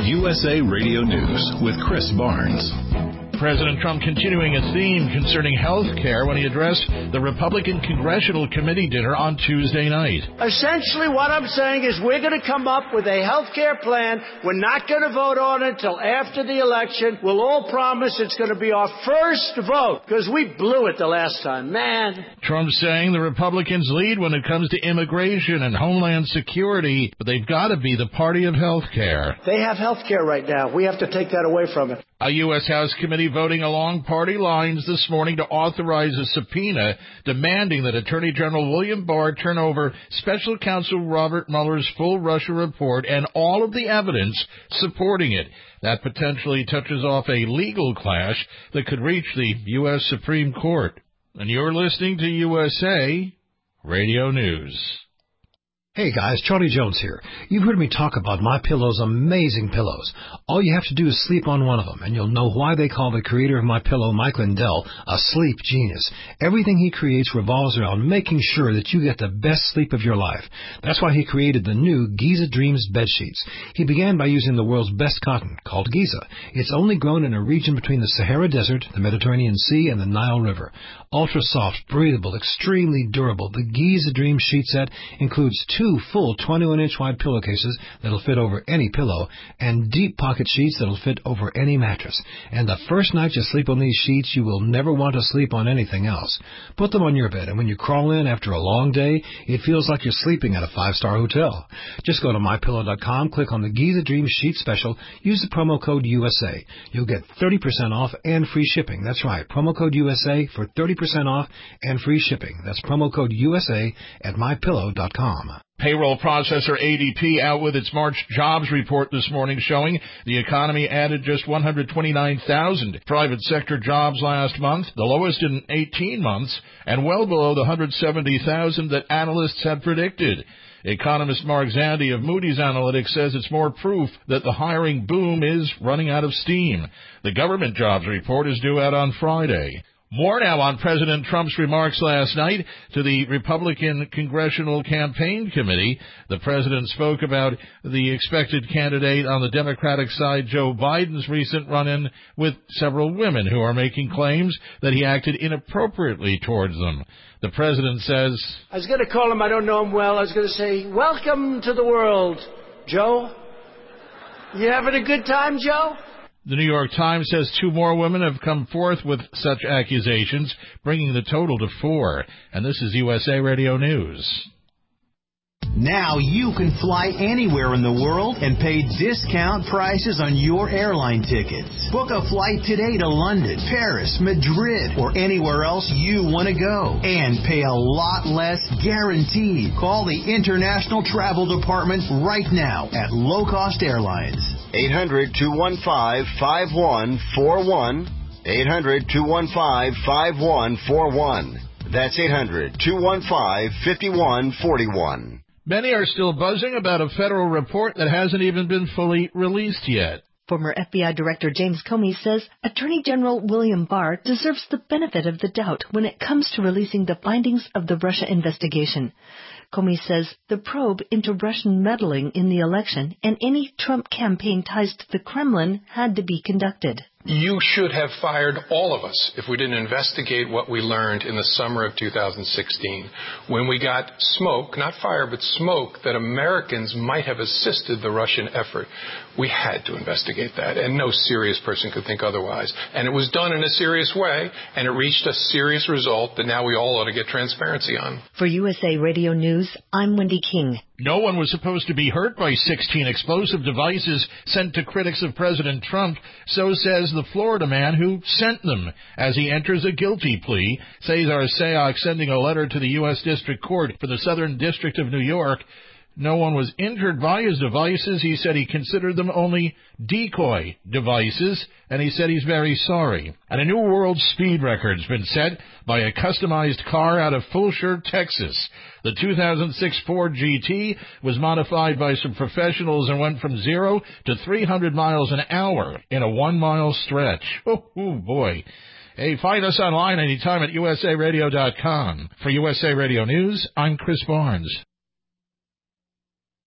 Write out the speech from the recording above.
USA Radio News with Chris Barnes. President Trump continuing a theme concerning health care when he addressed the Republican Congressional Committee dinner on Tuesday night. Essentially, what I'm saying is we're going to come up with a health care plan. We're not going to vote on it until after the election. We'll all promise it's going to be our first vote because we blew it the last time. Man. Trump saying the Republicans lead when it comes to immigration and homeland security, but they've got to be the party of health care. They have health care right now. We have to take that away from it. A U.S. House committee voting along party lines this morning to authorize a subpoena demanding that Attorney General William Barr turn over Special Counsel Robert Mueller's full Russia report and all of the evidence supporting it. That potentially touches off a legal clash that could reach the U.S. Supreme Court. And you're listening to USA Radio News. Hey guys, Charlie Jones here. You've heard me talk about MyPillow's amazing pillows. All you have to do is sleep on one of them, and you'll know why they call the creator of MyPillow, Mike Lindell, a sleep genius. Everything he creates revolves around making sure that you get the best sleep of your life. That's why he created the new Giza Dreams bed sheets. He began by using the world's best cotton, called Giza. It's only grown in a region between the Sahara Desert, the Mediterranean Sea, and the Nile River. Ultra soft, breathable, extremely durable. The Giza Dreams sheet set includes two full 21-inch wide pillowcases that'll fit over any pillow and deep pocket sheets that'll fit over any mattress. And the first night you sleep on these sheets, you will never want to sleep on anything else. Put them on your bed, and when you crawl in after a long day, it feels like you're sleeping at a 5-star hotel. Just go to MyPillow.com, click on the Giza Dreams Sheet Special, use the promo code USA. You'll get 30% off and free shipping. That's right, promo code USA for 30% off and free shipping. That's promo code USA at MyPillow.com. Payroll processor ADP out with its March jobs report this morning showing the economy added just 129,000 private sector jobs last month, the lowest in 18 months, and well below the 170,000 that analysts had predicted. Economist Mark Zandi of Moody's Analytics says it's more proof that the hiring boom is running out of steam. The government jobs report is due out on Friday. More now on President Trump's remarks last night to the Republican Congressional Campaign Committee. The president spoke about the expected candidate on the Democratic side, Joe Biden's recent run-in with several women who are making claims that he acted inappropriately towards them. The president says, I was going to call him, I don't know him well. I was going to say, welcome to the world, Joe. You having a good time, Joe? The New York Times says 2 more women have come forth with such accusations, bringing the total to 4. And this is USA Radio News. Now you can fly anywhere in the world and pay discount prices on your airline tickets. Book a flight today to London, Paris, Madrid, or anywhere else you want to go. And pay a lot less guaranteed. Call the International Travel Department right now at Low Cost Airlines. 800-215-5141. 800-215-5141. That's 800-215-5141. Many are still buzzing about a federal report that hasn't even been fully released yet. Former FBI Director James Comey says Attorney General William Barr deserves the benefit of the doubt when it comes to releasing the findings of the Russia investigation. Comey says the probe into Russian meddling in the election and any Trump campaign ties to the Kremlin had to be conducted. You should have fired all of us if we didn't investigate what we learned in the summer of 2016 when we got smoke, not fire, but smoke, that Americans might have assisted the Russian effort. We had to investigate that, and no serious person could think otherwise. And it was done in a serious way, and it reached a serious result that now we all ought to get transparency on. For USA Radio News, I'm Wendy King. No one was supposed to be hurt by 16 explosive devices sent to critics of President Trump, so says the Florida man who sent them. As he enters a guilty plea, Cesar Sayoc sending a letter to the U.S. District Court for the Southern District of New York. No one was injured by his devices. He said he considered them only decoy devices, and he said he's very sorry. And a new world speed record's been set by a customized car out of Fulshear, Texas. The 2006 Ford GT was modified by some professionals and went from 0 to 300 miles an hour in a 1-mile stretch. Oh, boy. Hey, find us online anytime at usaradio.com. For USA Radio News, I'm Chris Barnes.